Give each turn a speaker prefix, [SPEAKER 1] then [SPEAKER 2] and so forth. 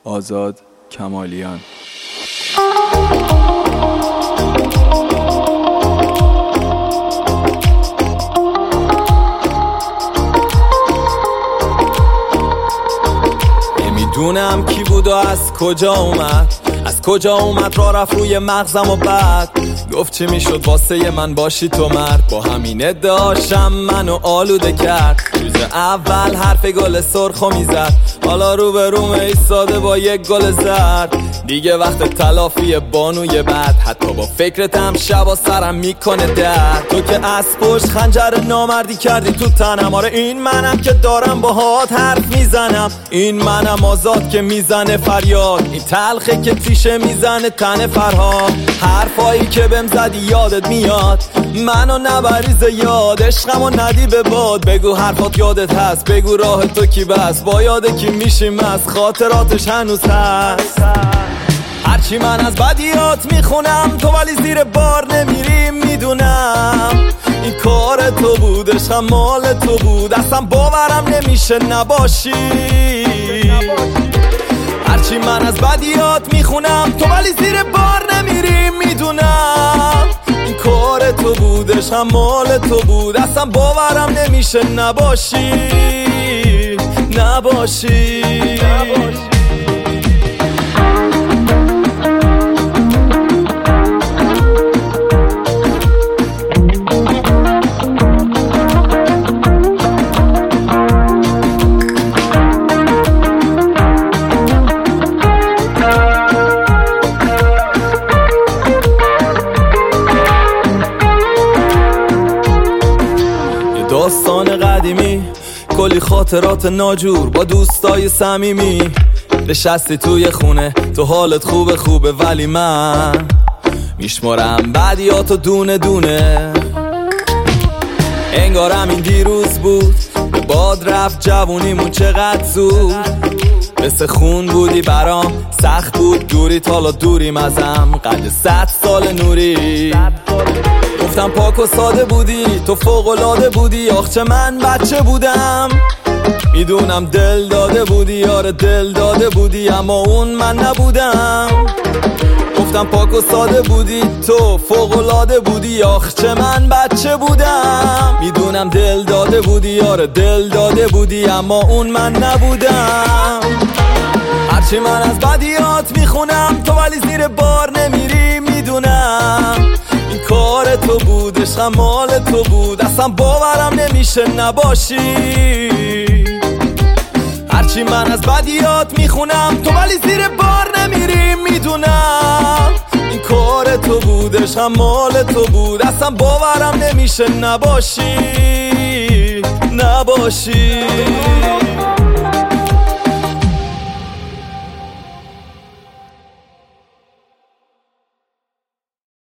[SPEAKER 1] آزاد کمالیان.
[SPEAKER 2] نمیدونم کی بود و از کجا اومد راه رفت روی مغزم و بعد گفت چی میشد واسه من باشی تو مرد. با همین ادعاشم منو آلوده کرد. روز اول حرف گل سرخو میزد، حالا رو به روم ایستاده با یک گل زرد. دیگه وقت تلافی بانوی بد، حتی با فکرتم شبا سرم میکنه درد. تو که از پشت خنجر نامردی کردی تو تنم، آره این منم که دارم باهات حرف میزنم. این منم آزاد که میزنه فریاد، این تلخه که تیشه میزنه تن فرهاد. حرفایی که بهم زدی یادت میاد، منو نبریز یاد، عشقمو ندی به باد. بگو حرفات یادت هست، بگو راه تو کی بس، با یاده کی میشیم از خاطراتش هنوز هست. هرچی من از بدیات میخونم تو ولی زیر بار نمیری، میدونم این کار تو بود، عشقم مال تو بود، اصلا باورم نمیشه نباشی. هرچی من از بدیات میخونم تو ولی زیر بار نمیری، میدونم این کار تو بود، عشقم مال تو بود، اصلا باورم نمیشه نباشی. داستان قدیمی، کلی خاطرات ناجور با دوستای صمیمی. نشستی توی خونه تو حالت خوبه ولی من میشمارم بدیاتو دونه دونه. انگارم این دیروز بود، به باد رفت جوونیمون چقدر زود. مثل خون بودی برام، سخت بود دوریت، حالا دوریم ازم قد 100 سال نوری. گفتم پاک و ساده بودی، تو فوق‌العاده بودی، آخ چه من بچه بودم. میدونم دل داده بودی، آره دل داده بودی، اما اون من نبودم. گفتم پاک و ساده بودی، تو فوق‌العاده بودی، آخ چه من بچه بودم. میدونم دل داده بودی، آره دل داده بودی، اما اون من نبودم. هرچی من از بدیات میخونم تو ولی زیر بار نمیری، میدونم این کار تو بود، عشقم مال تو بود، اصلا باورم نمیشه نباشی. هرچی من از بدیات میخونم تو ولی زیر بار نمیری، میدونم این کار تو بود، عشقم مال تو بود، اصلا باورم نمیشه نباشی.